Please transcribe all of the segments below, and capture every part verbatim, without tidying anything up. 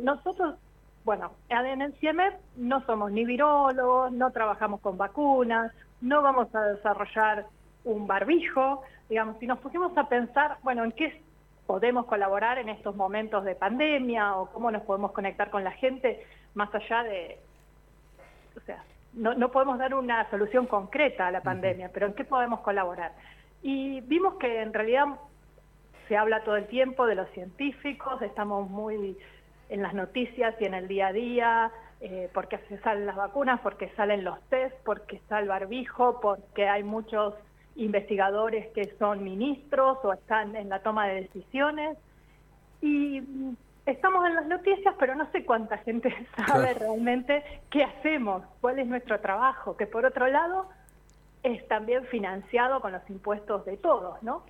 nosotros, bueno, en el CIEMEP no somos ni virólogos, no trabajamos con vacunas, no vamos a desarrollar un barbijo, digamos, si nos pusimos a pensar, bueno, en qué podemos colaborar en estos momentos de pandemia o cómo nos podemos conectar con la gente más allá de, o sea, no, no podemos dar una solución concreta a la pandemia, uh-huh. pero en qué podemos colaborar. Y vimos que en realidad se habla todo el tiempo de los científicos, estamos muy en las noticias y en el día a día, eh, porque se salen las vacunas, porque salen los test, porque está el barbijo, porque hay muchos investigadores que son ministros o están en la toma de decisiones. Y estamos en las noticias, pero no sé cuánta gente sabe claro. realmente qué hacemos, cuál es nuestro trabajo, que por otro lado es también financiado con los impuestos de todos, ¿no?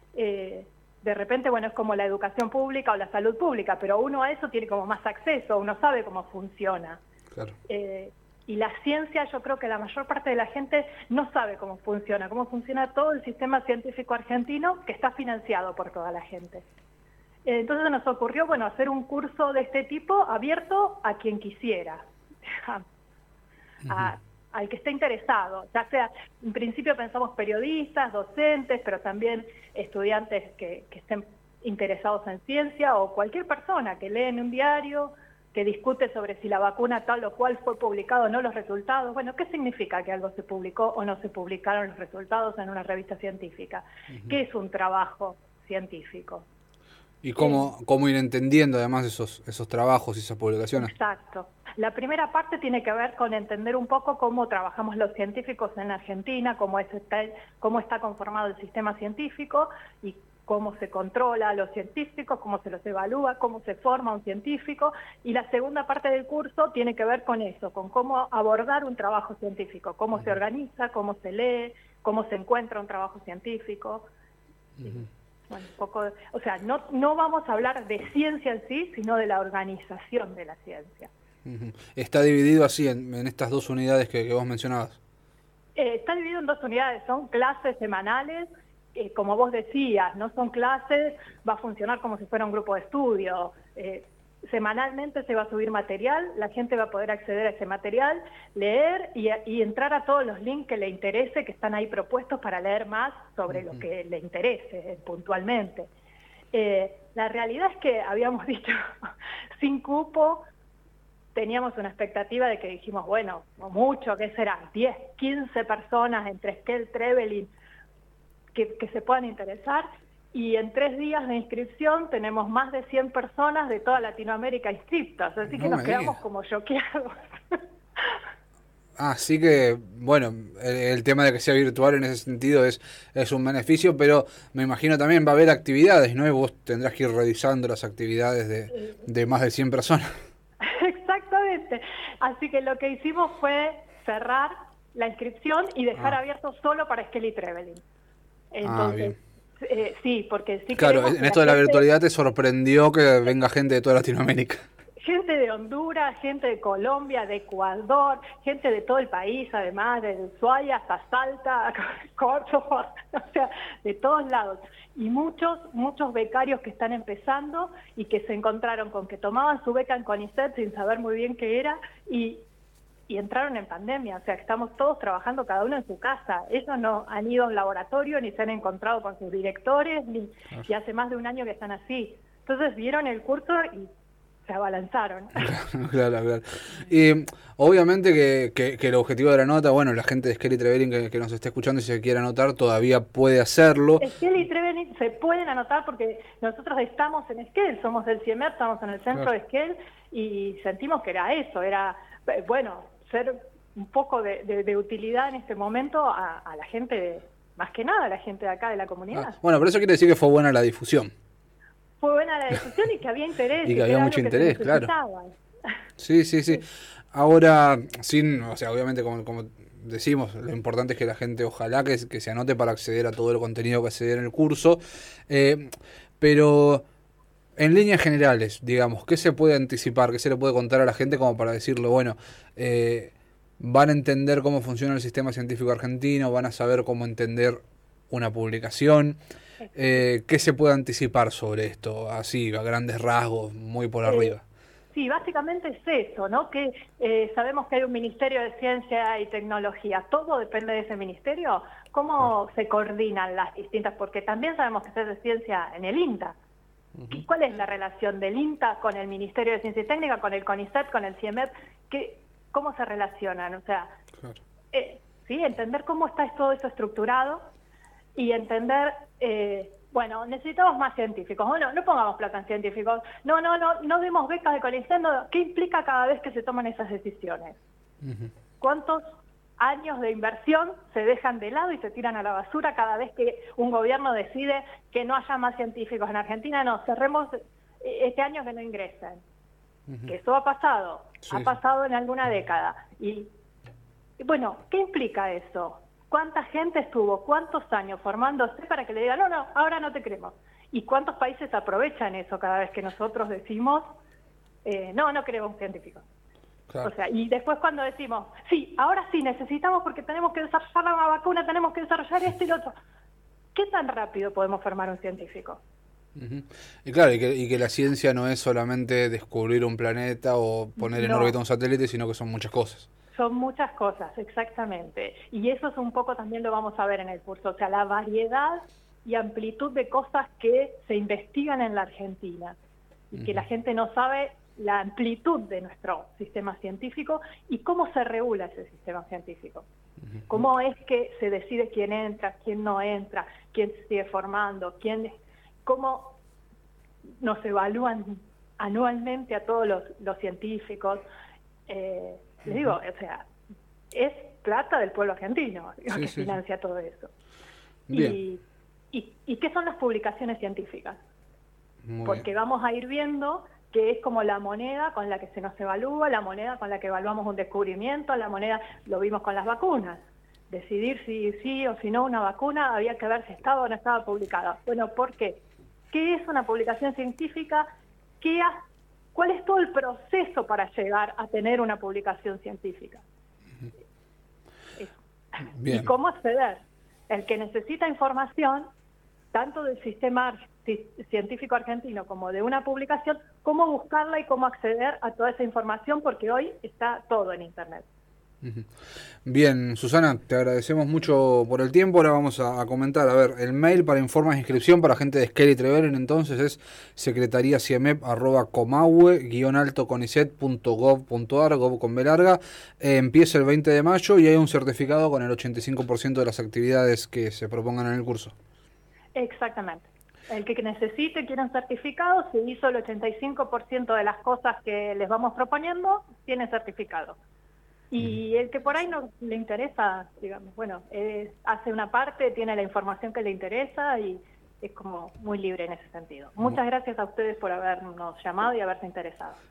Eh, de repente, bueno, es como la educación pública o la salud pública, pero uno a eso tiene como más acceso, uno sabe cómo funciona. Claro. Eh, y la ciencia, yo creo que la mayor parte de la gente no sabe cómo funciona, cómo funciona todo el sistema científico argentino que está financiado por toda la gente. Eh, entonces nos ocurrió, bueno, hacer un curso de este tipo abierto a quien quisiera, a, uh-huh. a, al que esté interesado, ya sea, en principio pensamos periodistas, docentes, pero también estudiantes que, que estén interesados en ciencia o cualquier persona que lee en un diario, que discute sobre si la vacuna tal o cual fue publicado o no los resultados. Bueno, ¿qué significa que algo se publicó o no se publicaron los resultados en una revista científica? Uh-huh. ¿Qué es un trabajo científico? Y cómo, eh, cómo ir entendiendo además esos, esos trabajos y esas publicaciones. Exacto. La primera parte tiene que ver con entender un poco cómo trabajamos los científicos en Argentina, cómo, es, está, cómo está conformado el sistema científico y cómo se controla a los científicos, cómo se los evalúa, cómo se forma un científico. Y la segunda parte del curso tiene que ver con eso, con cómo abordar un trabajo científico, cómo uh-huh. se organiza, cómo se lee, cómo se encuentra un trabajo científico. Uh-huh. Bueno, un poco, o sea, no, no vamos a hablar de ciencia en sí, sino de la organización de la ciencia. Uh-huh. ¿Está dividido así en, en estas dos unidades que, que vos mencionabas? Eh, está dividido en dos unidades, son clases semanales, eh, como vos decías, no son clases, va a funcionar como si fuera un grupo de estudio. Eh, semanalmente se va a subir material, la gente va a poder acceder a ese material, leer y, y entrar a todos los links que le interese, que están ahí propuestos para leer más sobre uh-huh. lo que le interese eh, puntualmente. Eh, la realidad es que habíamos dicho, sin cupo, teníamos una expectativa de que dijimos, bueno, mucho, ¿qué será? diez, quince personas entre Esquel, Trevelin, que, que se puedan interesar. Y en tres días de inscripción tenemos más de cien personas de toda Latinoamérica inscritas, así que no nos quedamos digas. como choqueados. Así que, bueno, el, el tema de que sea virtual en ese sentido es, es un beneficio, pero me imagino también va a haber actividades, ¿no? Y vos tendrás que ir revisando las actividades de, de más de cien personas. Exactamente. Así que lo que hicimos fue cerrar la inscripción y dejar ah. abierto solo para Esquel y Trevelin. Entonces, ah, bien. Eh, sí, porque sí. Claro, en esto de la gente, virtualidad te sorprendió que venga gente de toda Latinoamérica. Gente de Honduras, gente de Colombia, de Ecuador, gente de todo el país, además, desde Ushuaia hasta Salta, Córdoba, o sea, de todos lados. Y muchos, muchos becarios que están empezando y que se encontraron con que tomaban su beca en CONICET sin saber muy bien qué era y, y entraron en pandemia. O sea, que estamos todos trabajando cada uno en su casa. Ellos no han ido a un laboratorio ni se han encontrado con sus directores, ni, y hace más de un año que están así. Entonces vieron el curso y se abalanzaron. Claro, claro, claro. Y obviamente que, que, que el objetivo de la nota, bueno, la gente de Esquel y Trevelin que, que nos esté escuchando y si se quiere anotar, todavía puede hacerlo. Esquel y Trevelin se pueden anotar porque nosotros estamos en Esquel, somos del CIEMEP, estamos en el centro claro. de Esquel y sentimos que era eso, era, bueno, ser un poco de, de, de utilidad en este momento a, a la gente, más que nada a la gente de acá de la comunidad. Ah, bueno, pero eso quiere decir que fue buena la difusión. Fue buena la discusión y que había interés. Y que había mucho interés, claro. Sí, sí, sí. Ahora, sin, o sea, obviamente como, como decimos, lo importante es que la gente ojalá que, que se anote para acceder a todo el contenido que se dé en el curso. Eh, pero en líneas generales, digamos, ¿qué se puede anticipar? ¿Qué se le puede contar a la gente como para decirle, bueno, eh, van a entender cómo funciona el sistema científico argentino, van a saber cómo entender una publicación? Eh, ¿Qué se puede anticipar sobre esto? Así, a grandes rasgos, muy por arriba. Sí, básicamente es eso, ¿no? Que eh, sabemos que hay un Ministerio de Ciencia y Tecnología. ¿Todo depende de ese ministerio? ¿Cómo se coordinan las distintas? Porque también sabemos que se hace ciencia en el INTA. Uh-huh. ¿Cuál es la relación del INTA con el Ministerio de Ciencia y Técnica, con el CONICET, con el CIEMET? ¿Qué, ¿Cómo se relacionan? O sea, claro. eh, sí, entender cómo está todo eso estructurado y entender... Eh, Bueno, necesitamos más científicos. Bueno, no pongamos plata en científicos. No, no, no, no demos becas de CONICET. No. ¿Qué implica cada vez que se toman esas decisiones? Uh-huh. ¿Cuántos años de inversión se dejan de lado y se tiran a la basura cada vez que un gobierno decide que no haya más científicos en Argentina? No, cerremos este año que no ingresen. Uh-huh. Que eso ha pasado. Sí, ha pasado en alguna década. Y, y bueno, ¿qué implica eso? ¿Cuánta gente estuvo, cuántos años formándose para que le digan, no, no, ahora no te queremos? ¿Y cuántos países aprovechan eso cada vez que nosotros decimos, eh, no, no queremos científicos? Claro. O sea, y después cuando decimos, sí, ahora sí necesitamos porque tenemos que desarrollar una vacuna, tenemos que desarrollar esto y lo otro. ¿Qué tan rápido podemos formar un científico? Uh-huh. Y claro, y que, y que la ciencia no es solamente descubrir un planeta o poner en no. órbita un satélite, sino que son muchas cosas. Son muchas cosas, exactamente. Y eso es un poco, también lo vamos a ver en el curso, o sea, la variedad y amplitud de cosas que se investigan en la Argentina y uh-huh. que la gente no sabe la amplitud de nuestro sistema científico y cómo se regula ese sistema científico. Uh-huh. Cómo es que se decide quién entra, quién no entra, quién se sigue formando, quién, cómo nos evalúan anualmente a todos los, los científicos. Eh, Les digo, o sea, es plata del pueblo argentino sí, que sí, financia sí. todo eso. Y, y, ¿Y qué son las publicaciones científicas? Muy Porque bien. Vamos a ir viendo que es como la moneda con la que se nos evalúa, la moneda con la que evaluamos un descubrimiento, la moneda, lo vimos con las vacunas. Decidir si sí o si no una vacuna, había que ver si estaba o no estaba publicada. Bueno, ¿por qué? ¿Qué es una publicación científica? ¿Qué hace? ¿Cuál es todo el proceso para llegar a tener una publicación científica? Bien. ¿Y cómo acceder? El que necesita información, tanto del sistema científico argentino como de una publicación, cómo buscarla y cómo acceder a toda esa información, porque hoy está todo en Internet. Bien, Susana, te agradecemos mucho por el tiempo. Ahora vamos a, a comentar, a ver, el mail para informes de inscripción para gente de Esquel y Treveren entonces es secretaría ciemep arroba comahue guión alto conicet punto gov punto ar, gov con B larga. Eh, empieza el veinte de mayo y hay un certificado con el ochenta y cinco por ciento de las actividades que se propongan en el curso. Exactamente. El que necesite, quiera un certificado, si hizo el ochenta y cinco por ciento de las cosas que les vamos proponiendo, tiene certificado. Y el que por ahí no le interesa, digamos, bueno, eh, hace una parte, tiene la información que le interesa y es como muy libre en ese sentido. Muchas gracias a ustedes por habernos llamado y haberse interesado.